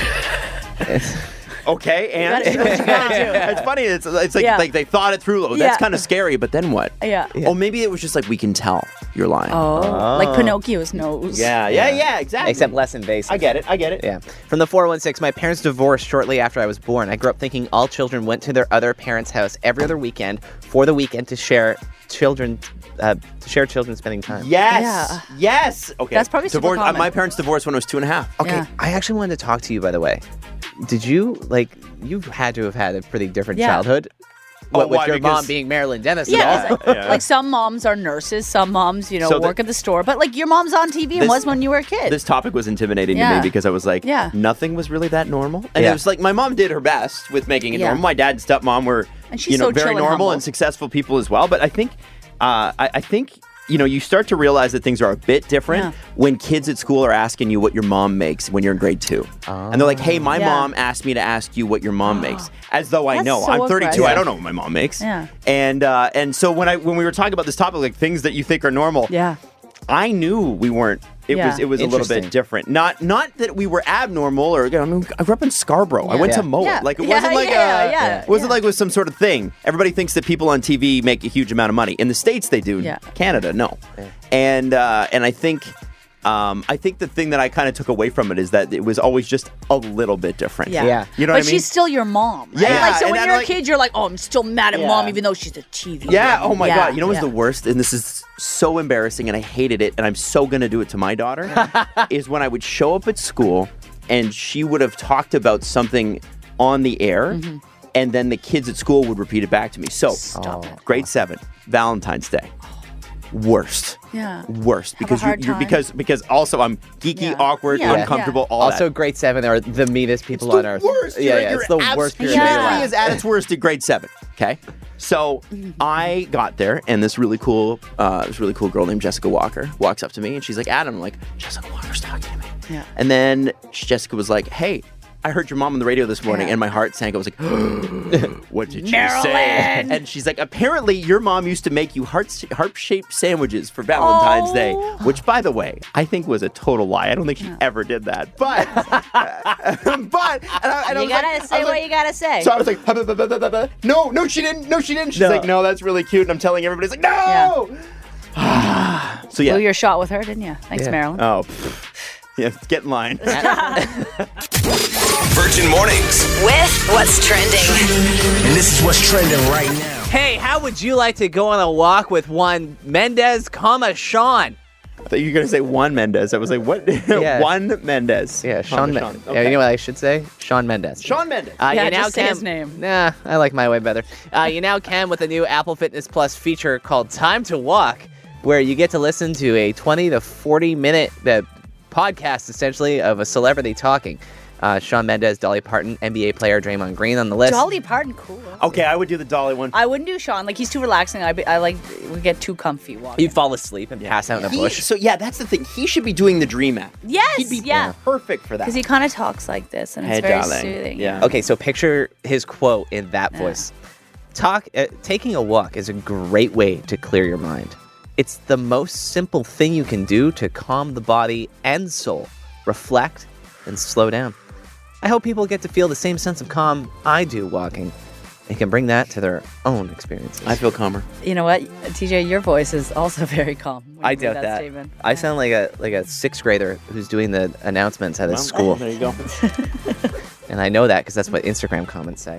Okay, and gotta do what you gotta do. it's funny. It's, it's like Yeah. like they thought it through. That's Yeah. kind of scary. But then what? Yeah. Oh, maybe it was just like we can tell you're lying. Oh, like Pinocchio's nose. Yeah, yeah, yeah, exactly. Except less invasive. I get it. I get it. Yeah. From the four one six, my parents divorced shortly after I was born. I grew up thinking all children went to their other parents' house every other weekend for the weekend to share children, uh, to share children spending time. Yes. Yeah. Yes. Okay. That's probably super Divorce, uh, common. my parents divorced when I was two and a half. Okay, Yeah. I actually wanted to talk to you, by the way. Did you, like, you had to have had a pretty different Yeah. childhood? Oh, What, with why? your Because- mom being Marilyn Dennis and Yeah, all it's that? like, Yeah. like some moms are nurses, some moms, you know, So the- work at the store. But like your mom's on T V and This- was when you were a kid. This topic was intimidating to Yeah. me because I was like, Yeah. nothing was really that normal. And Yeah. it was like my mom did her best with making it Yeah. normal. My dad and stepmom were, And she's you know, so very chill and normal humble. and successful people as well. But I think, uh, I, I think. You know, you start to realize that things are a bit different Yeah. when kids at school are asking you what your mom makes when you're in grade two. And they're like, hey, my Yeah. mom asked me to ask you what your mom makes. As though I That's know. so I'm thirty-two. aggressive. I don't know what my mom makes. Yeah. And uh, and so when I when we were talking about this topic, like things that you think are normal, yeah. I knew we weren't. It Yeah. was it was a little bit Interesting. different. Not not that we were abnormal or I mean, I grew up in Scarborough. I Yeah. went to Yeah. Moa. Yeah. Like it Yeah, wasn't like yeah, a yeah, it wasn't yeah. like it was some sort of thing. Everybody thinks that people on T V make a huge amount of money. In the States they do. Yeah. Canada, no. And uh, and I think um, I think the thing that I kind of took away from it is that it was always just a little bit different. Yeah. Yeah. You know but what I mean? she's still your mom. Right? Yeah, Like, so and when I'm you're like- a kid, you're like, oh, I'm still mad at Yeah. mom even though she's a T V. Yeah. Oh my Yeah, God. You know what's yeah. the worst? And this is so embarrassing, and I hated it, and I'm so gonna do it to my daughter. is when I would show up at school, and she would have talked about something on the air, Mm-hmm. and then the kids at school would repeat it back to me. So, Stop it. grade seven, Valentine's Day. Worst. Yeah. Worst because hard you, you're time. because because also I'm geeky, Yeah. awkward, Yeah. uncomfortable, all Also, that. grade seven are the meanest people It's on the earth. worst. Yeah, You're- yeah, you're it's the abs- worst period of your Humanity life. is at its worst at grade seven. Okay, so I got there, and this really cool, uh, this really cool girl named Jessica Walker walks up to me, and she's like, "Adam," I'm like, "Jessica Walker's talking to me." Yeah. And then Jessica was like, "Hey, I heard your mom on the radio this morning," Yeah. and my heart sank. I was like, "What did she say?" Marilyn! And she's like, "Apparently, your mom used to make you heart heart shaped sandwiches for Valentine's Oh. Day," which, by the way, I think was a total lie. I don't think she ever did that, but but and I, and I You was gotta like, I say was what like- you gotta say. So I was like, "Huh, huh, huh, huh, huh, huh." "No, no, she didn't. No, she didn't." She's No. like, "No, that's really cute." And I'm telling everybody, it's like, "No." So yeah. Blew your shot with her, didn't you? Thanks, Yeah. Marilyn. Oh, pff. Yeah, get in line. Virgin Mornings. With what's trending. And this is what's trending right now. Hey, how would you like to go on a walk with one Mendez, comma Sean? I thought you were going to say Juan Mendes. I was like, what? Yeah. Juan Mendes. Yeah, Sean Oh, Mendes. Okay. You know what I should say? Sean Mendes. Sean Mendes. Uh, Yeah, you now just say can, his name. Nah, I like my way better. Uh, you now can with a new Apple Fitness Plus feature called Time to Walk, where you get to listen to a twenty to forty minute uh, podcast, essentially, of a celebrity talking. Uh, Shawn Mendes, Dolly Parton, N B A player Draymond Green on the list. Dolly Parton, cool. Okay, I would do the Dolly one. I wouldn't do Sean. Like, he's too relaxing. I, be, I like, we get too comfy walking. You'd fall asleep and pass out in a He- bush. So, yeah, that's the thing. He should be doing the Dream app. Yes, He'd be yeah. perfect for that. Because he kind of talks like this, and it's Hey, very darling. soothing. Yeah. Okay, so picture his quote in that voice. Talk. Uh, taking a walk is a great way to clear your mind. It's the most simple thing you can do to calm the body and soul, reflect, and slow down. I hope people get to feel the same sense of calm I do walking. They can bring that to their own experiences. I feel calmer. You know what, T J, your voice is also very calm. when I you do doubt that. statement. I sound like a like a sixth grader who's doing the announcements at his Well, school. There you go. And I know that because that's what Instagram comments say.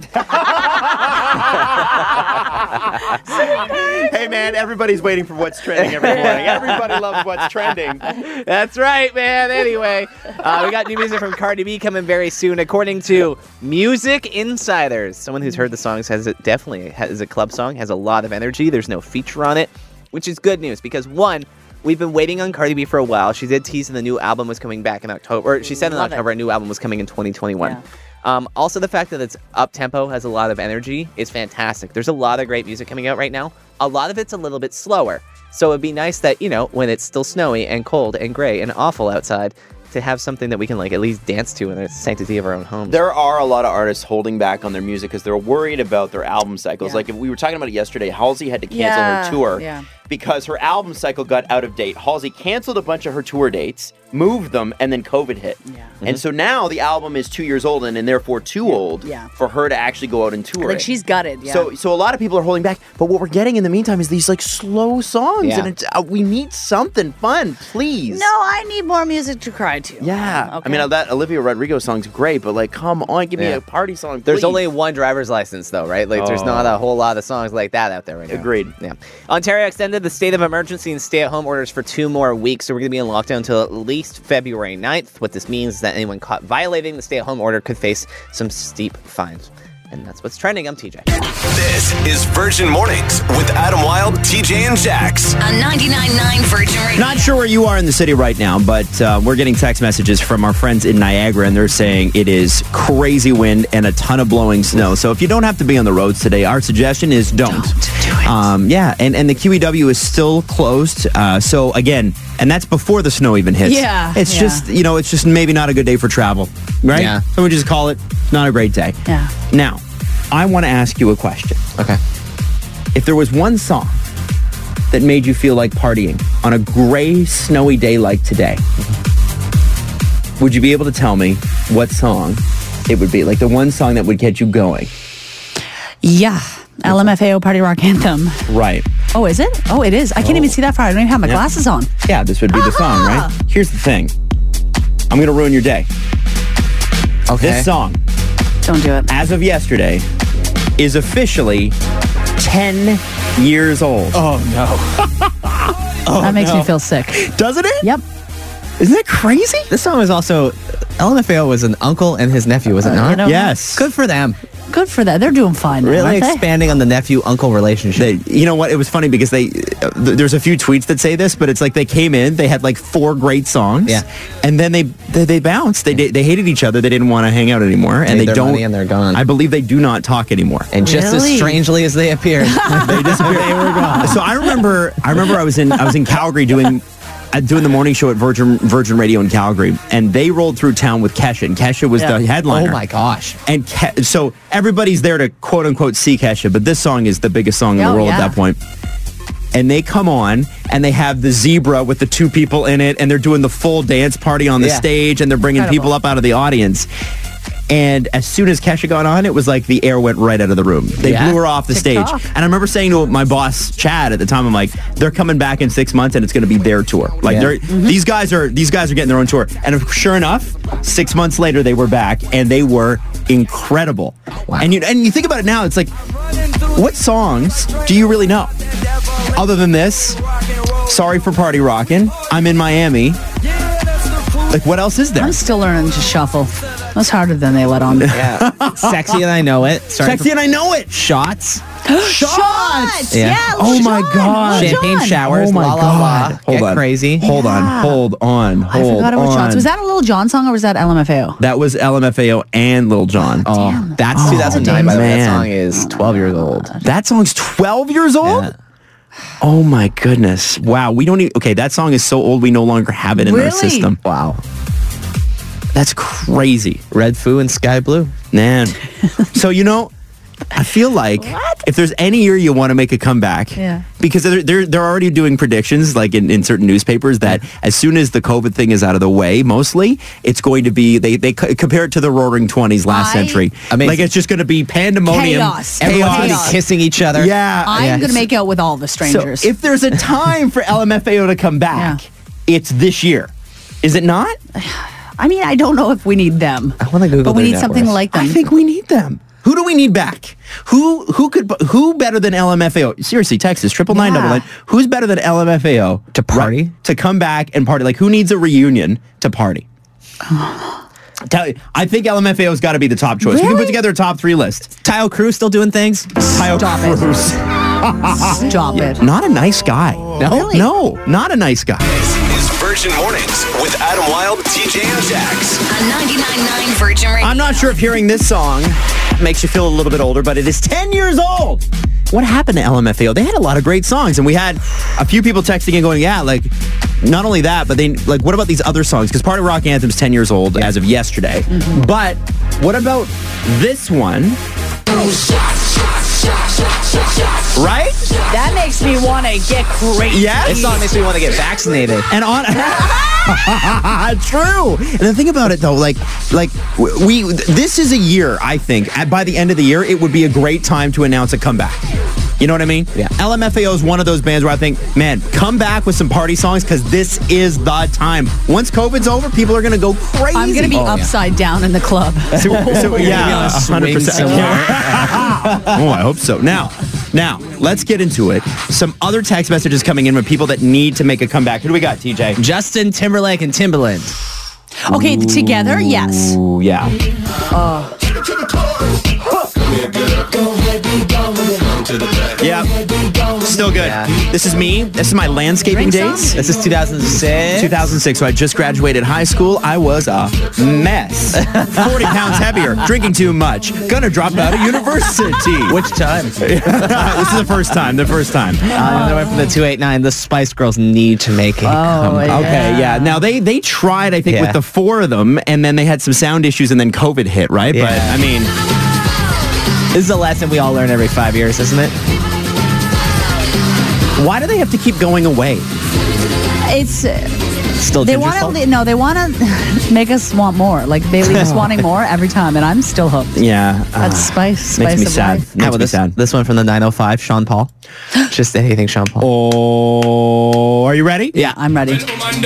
Hey, man, everybody's waiting for what's trending every morning. Everybody loves what's trending. That's right, man. Anyway, uh, we got new music from Cardi B coming very soon. According to Music Insiders, someone who's heard the song says it definitely has a club song, has a lot of energy. There's no feature on it, which is good news because, one, we've been waiting on Cardi B for a while. She did tease that the new album was coming back in October. Or she said in Love October it. a new album was coming in twenty twenty-one. Yeah. Um, also, the fact that it's up-tempo, has a lot of energy, is fantastic. There's a lot of great music coming out right now. A lot of it's a little bit slower. So it'd be nice that, you know, when it's still snowy and cold and gray and awful outside, to have something that we can, like, at least dance to in the sanctity of our own homes. There are a lot of artists holding back on their music because they're worried about their album cycles. Yeah. Like, if we were talking about it yesterday, Halsey had to cancel Yeah, her tour yeah. because her album cycle got out of date. Halsey canceled a bunch of her tour dates, moved them, and then COVID hit. Yeah. And so now the album is two years old and, and therefore too old Yeah. for her to actually go out and tour Like, it. she's gutted, yeah. So, so a lot of people are holding back. But what we're getting in the meantime is these like slow songs, Yeah. and it's, uh, we need something fun, please. no, I need more music to cry to. Yeah. Okay. I mean, that Olivia Rodrigo song's great, but like, come on, give me Yeah. a party song. There's please. only one driver's license, though, right? Like, there's Oh. not a whole lot of songs like that out there right now. Agreed. Yeah. Ontario extended the state of emergency and stay-at-home orders for two more weeks, so we're going to be in lockdown until at least February ninth. What this means is that anyone caught violating the stay-at-home order could face some steep fines. And that's what's trending. I'm T J. This is Virgin Mornings with Adam Wilde, T J, and Jax. On ninety-nine point nine Virgin Radio. Not sure where you are in the city right now, but uh, we're getting text messages from our friends in Niagara, and they're saying it is crazy wind and a ton of blowing snow. So if you don't have to be on the roads today, our suggestion is don't. Don't do it. Um, yeah, and, and the Q E W is still closed. Uh, so again, and that's before the snow even hits. Yeah, It's yeah. just, you know, it's just maybe not a good day for travel, right? Yeah. So we just call it not a great day. Yeah. Now, I want to ask you a question. Okay. If there was one song that made you feel like partying on a gray, snowy day like today, would you be able to tell me what song it would be? Like the one song that would get you going? Yeah. L M F A O Party Rock Anthem. Right. Oh, is it? Oh, it is. I can't even see that far. I don't even have my Yeah. glasses on. Yeah, this would be the song, right? Here's the thing. I'm going to ruin your day. Okay. This song, Don't do it. as of yesterday, is officially ten years old. Oh, no. that makes me feel sick. Doesn't it? Yep. Isn't that crazy? This song was also L M F A O was an uncle and his nephew, was it not? you know- Yes. Good for them. Good for that. They're doing fine. now, Really aren't they? expanding on the nephew uncle relationship. They, you know what? It was funny because they, uh, th- there's a few tweets that say this, but it's like they came in, they had like four great songs, Yeah. and then they they, they bounced. They they they hated each other. They didn't want to hang out anymore, and Paid they their don't. money and they're gone. I believe they do not talk anymore. And just Really? as strangely as they appeared, they disappeared. They were gone. So I remember, I remember I was in I was in Calgary doing. uh, Doing the morning show at Virgin Virgin Radio in Calgary, and they rolled through town with Kesha, and Kesha was Yeah. the headliner. oh my gosh. And Ke- so everybody's there to quote unquote see Kesha, but this song is the biggest song in Oh, the world yeah. at that point. And they come on and they have the zebra with the two people in it, and they're doing the full dance party on the Yeah. stage, and they're bringing Incredible. people up out of the audience. And as soon as Kesha got on, it was like the air went right out of the room. They Yeah. blew her off the TikTok. stage. And I remember saying to my boss, Chad, at the time, I'm like, they're coming back in six months and it's going to be their tour. Like, Yeah. they're, these guys are these guys are getting their own tour. And sure enough, six months later, they were back and they were incredible. Wow. And you and you think about it now, it's like, what songs do you really know? Other than this, Sorry for Party Rockin'. I'm in Miami. Like, what else is there? I'm still learning to shuffle. That's harder than they let on. Yeah. Sexy and I Know It. Sorry Sexy and I Know It. Shots. Shots! Yeah. Yeah. Oh Sean, my God. Lil Champagne Jon. showers. Oh my la, la, God. la. Hold Get on. crazy. Hold on. Yeah. Hold on. I Hold forgot about on. Shots. Was that a Lil Jon song or was that L M F A O? That was L M F A O and Lil Jon. Oh, Damn. that's Oh, two thousand nine, by the way. That man. song is twelve years old. That song's twelve years old? Yeah. Oh my goodness. Wow. We don't even, okay, that song is so old we no longer have it in our Really? system. Wow. That's crazy. Red Foo and Sky Blue. Man. So, you know, I feel like if there's any year you want to make a comeback, Yeah. because they're, they're, they're already doing predictions, like in, in certain newspapers, that as soon as the COVID thing is out of the way, mostly, it's going to be, they, they c- compare it to the Roaring Twenties last I- century. Amazing. Like, it's just going to be pandemonium. Chaos. Everyone's going to Chaos. be kissing each other. Yeah. I'm Yes. going to make out with all the So strangers. if there's a time for L M F A O to come back, Yeah. it's this year. Is it not? I mean, I don't know if we need them. I want to Google But we their need something networks. like them. I think we need them. Who do we need back? Who who could who better than L M F A O? Seriously, Texas triple nine double nine. Who's better than L M F A O To party? right, to come back and party? Like, who needs a reunion to party? Tell you, I think L M F A O's got to be the top choice. We can put Really? together a top three list. Tyo Cruz still doing things? Tayo Stop it. Cruz. Stop it. Not a nice guy. No, Really? no, not a nice guy. This is Virgin Mornings with Adam Wilde, T J, and Jax. On ninety-nine point nine Virgin Radio. I'm not sure if hearing this song makes you feel a little bit older, but it is ten years old. What happened to L M F A O? They had a lot of great songs, and we had a few people texting and going, yeah, like, not only that, but they, like, what about these other songs? Because Party Rock Anthem's ten years old as of yesterday. But what about this one? Right? That makes me want to get crazy. Yes? This song makes me want to get vaccinated. And on true. And the thing about it though, like like w- we this is a year, I think, at, by the end of the year, it would be a great time to announce a comeback. You know what I mean? Yeah. L M F A O is one of those bands where I think, man, come back with some party songs because this is the time. Once COVID's over, people are going to go crazy. I'm going to be Oh, yeah. upside down in the club. So, so, yeah, Swing one hundred percent. somewhere. Oh, I hope so. Now, now, let's get into it. Some other text messages coming in with people that need to make a comeback. Who do we got, T J? Justin Timberlake and Timbaland. Okay, together, yes. Ooh, yeah. Yeah. Still good. Yeah. This is me. This is my landscaping Drink days. some? This is two thousand six. two thousand six, so I just graduated high school. I was a mess. forty pounds heavier, drinking too much, gonna drop out of university. Which time? This is the first time, the first time. Uh, another one from the two eight nine. The Spice Girls need to make a comeback. yeah. Okay, yeah. Now, they they tried, I think, Yeah. with the four of them, and then they had some sound issues, and then COVID hit, right? But, Yeah. I mean, This is a lesson we all learn every five years, isn't it? why do they have to keep going away? It's uh, Still they Ginger's want fault? to no, they want to make us want more. Like they leave us wanting more every time, and I'm still hooked. Yeah. That's uh, spice, spice Makes me of sad. life. Makes How about me this, sad. this one from the nine oh five, Sean Paul? Just anything, Sean Paul. Oh, are you ready? Yeah, I'm ready.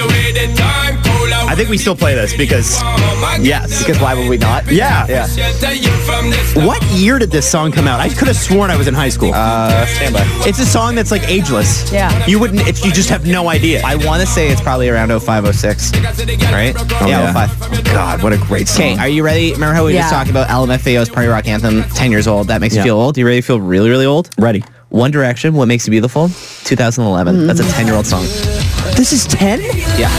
I think we still play this because, yes. Because why would we not? Yeah. Yeah. What year did this song come out? I could have sworn I was in high school. Uh, stand by. It's a song that's like ageless. Yeah. You wouldn't, it's, you just have no idea. I want to say it's probably around oh five, oh six. Right? yeah, oh five. God, what a great song. Okay, are you ready? Remember how we were just Yeah. talking about L M F A O's Party Rock Anthem, ten years old? That makes Yeah. you feel old. You ready to feel really, really old? Ready. One Direction, What Makes You Beautiful, two thousand eleven. That's a ten-year-old song. This is ten? Yeah.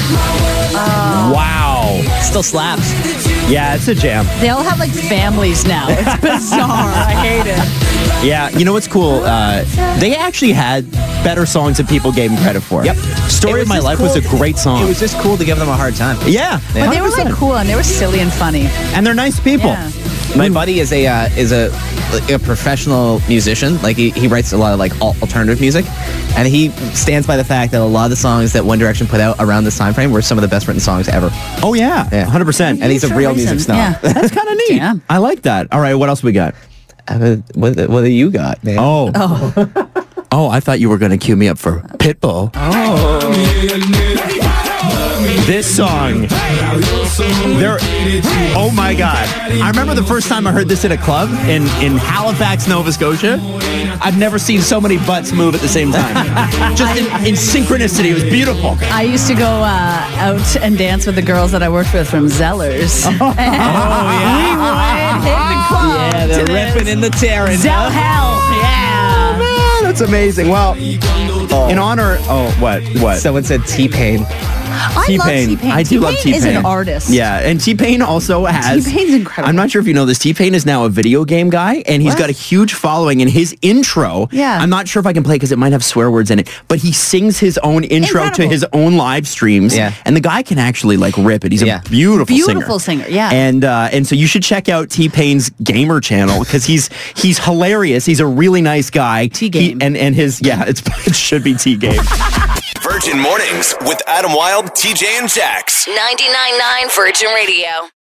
Wow. Still slaps. Yeah, it's a jam. They all have like families now. It's bizarre. I hate it. Yeah, you know what's cool? Uh, they actually had better songs than people gave them credit for. Yep. Story It was of My just Life cool. was a great song. It was just cool to give them a hard time. yeah. But they were like one hundred percent. cool and they were silly and funny. And they're nice people. Yeah. My buddy is a uh, is a like a professional musician. Like he, he writes a lot of like al- alternative music, and he stands by the fact that a lot of the songs that One Direction put out around this time frame were some of the best written songs ever. Oh, yeah. Yeah. one hundred percent. And he's a For real reason. music snob. Yeah. That's kind of neat. Damn. I like that. All right, what else we got? Uh, what, what do you got, man? Oh. Oh. Oh, I thought you were going to cue me up for Pitbull. Oh. This song. There. Oh my God. I remember the first time I heard this in a club in, in Halifax, Nova Scotia. I've never seen so many butts move at the same time. Just in, in synchronicity. It was beautiful. I used to go uh, out and dance with the girls that I worked with from Zellers. Oh, yeah. We would hit the club. Yeah, they're to ripping this. in the tearing. Zell hell. Yeah. Oh, man, that's amazing. Well, in honor. Oh, what? What? Someone said T-Pain. I T-Pain. love T-Pain. I do love T-Pain is T-Pain. an artist. Yeah, and T-Pain also has... T-Pain's incredible. I'm not sure if you know this. T-Pain is now a video game guy, and he's What? got a huge following. And his intro, Yeah. I'm not sure if I can play because it might have swear words in it, but he sings his own intro Incredible. to his own live streams. Yeah. And the guy can actually like rip it. He's Yeah. a beautiful, Beautiful singer, yeah. And uh, and so you should check out T-Pain's gamer channel because he's he's hilarious. He's a really nice guy. T-Game. He- and and his yeah, it's it should be T-Game. Virgin Mornings with Adam Wilde, T J, and Jax. ninety-nine point nine Virgin Radio.